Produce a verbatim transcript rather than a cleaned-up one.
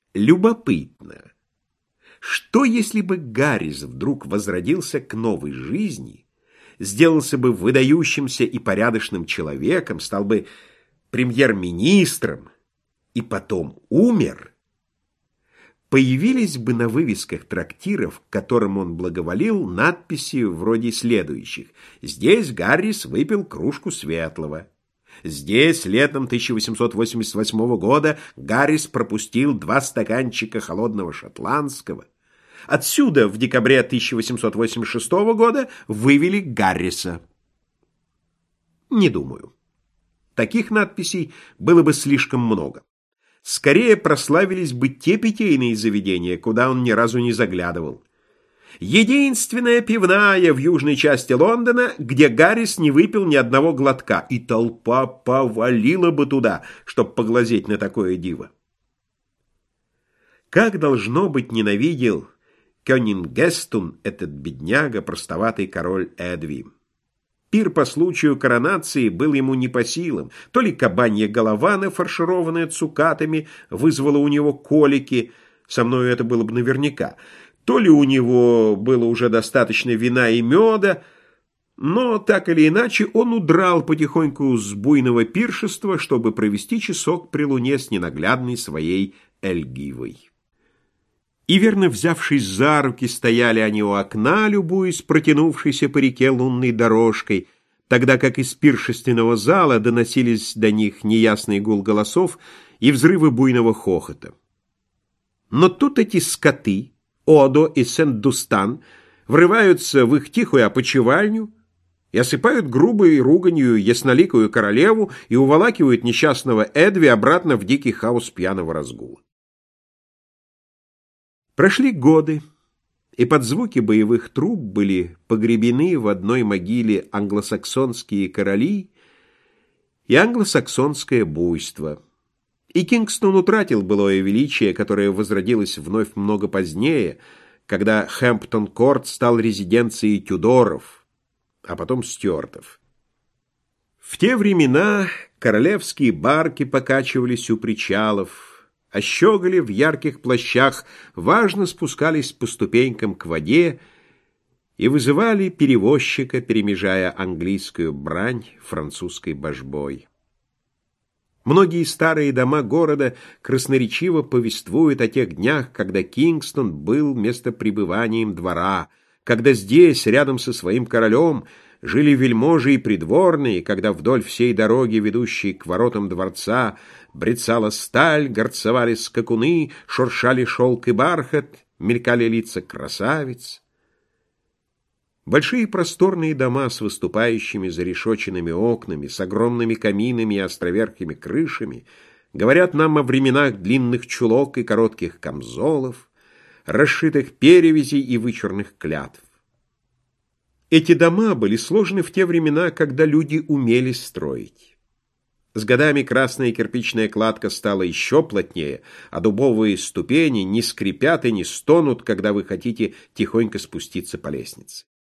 Любопытно, что если бы Гаррис вдруг возродился к новой жизни, сделался бы выдающимся и порядочным человеком, стал бы премьер-министром и потом умер? Появились бы на вывесках трактиров, к которым он благоволил, надписи вроде следующих: «Здесь Гаррис выпил кружку светлого». Здесь летом тысяча восемьсот восемьдесят восьмого года Гаррис пропустил два стаканчика холодного шотландского. Отсюда в декабре тысяча восемьсот восемьдесят шестого года вывели Гарриса. Не думаю. Таких надписей было бы слишком много. Скорее прославились бы те питейные заведения, куда он ни разу не заглядывал. Единственная пивная в южной части Лондона, где Гаррис не выпил ни одного глотка, и толпа повалила бы туда, чтобы поглазеть на такое диво. Как, должно быть, ненавидел Кёнингестун этот бедняга, простоватый король Эдвин. Пир по случаю коронации был ему не по силам. То ли кабанья голова, нафаршированная цукатами, вызвала у него колики, со мною это было бы наверняка, то ли у него было уже достаточно вина и меда, но так или иначе он удрал потихоньку с буйного пиршества, чтобы провести часок при луне с ненаглядной своей Эльгивой. И, верно взявшись за руки, стояли они у окна, любуясь протянувшейся по реке лунной дорожкой, тогда как из пиршественного зала доносились до них неясный гул голосов и взрывы буйного хохота. Но тут эти скоты, Одо и Сент-Дустан, врываются в их тихую опочивальню и осыпают грубой руганью ясноликую королеву и уволакивают несчастного Эдви обратно в дикий хаос пьяного разгула. Прошли годы, и под звуки боевых труб были погребены в одной могиле англосаксонские короли и англосаксонское буйство. И Кингстон утратил былое величие, которое возродилось вновь много позднее, когда Хэмптон-Корт стал резиденцией Тюдоров, а потом Стюартов. В те времена королевские барки покачивались у причалов, а щеголи в ярких плащах важно спускались по ступенькам к воде и вызывали перевозчика, перемежая английскую брань французской божбой. Многие старые дома города красноречиво повествуют о тех днях, когда Кингстон был местопребыванием двора, когда здесь, рядом со своим королем, жили вельможи и придворные, когда вдоль всей дороги, ведущей к воротам дворца, брецала сталь, горцевали скакуны, шуршали шелк и бархат, мелькали лица красавиц. Большие просторные дома с выступающими зарешоченными окнами, с огромными каминами и островерхими крышами говорят нам о временах длинных чулок и коротких камзолов, расшитых перевязей и вычурных клятв. Эти дома были сложены в те времена, когда люди умели строить. С годами красная кирпичная кладка стала еще плотнее, а дубовые ступени не скрипят и не стонут, когда вы хотите тихонько спуститься по лестнице.